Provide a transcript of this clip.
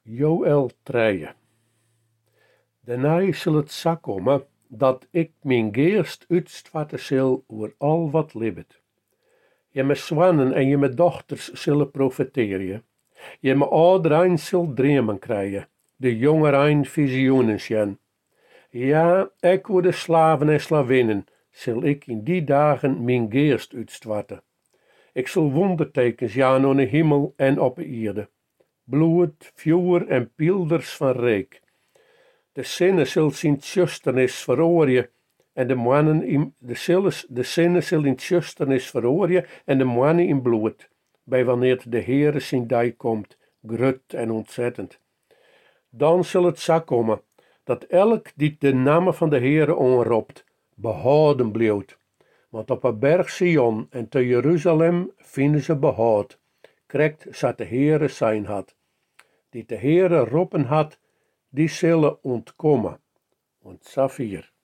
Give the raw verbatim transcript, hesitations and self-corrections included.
Joël drie. Daarna zal het zo komen dat ik mijn geest uitstwatten zal oer al wat leeft. Je me zwanen en je me dochters zullen profeteren. Je me ouderein zal dromen krijgen, de jongerein visioenen zien. Ja, ik voor de slaven en slavinnen zal ik in die dagen mijn geest uitstwatten. Ik zal wondertekens jaan aan de hemel en op de aarde. Bloed, vuur en pilders van reek. De zinnen zal zijn tjusternis veroorje en de mannen in de zilles, de zinnen zal in tjusternis veroorje en de mannen in bloed, bij wanneer de Heere zijn dij komt, grut en ontzettend. Dan zal het zo komen, dat elk die de naam van de Heere onroept, behouden blijft. Want op een berg Sion en te Jeruzalem vinden ze behoud, krijgt zat de Heere zijn had. Die de Heere roepen had, die zullen ontkomen. Want Safir.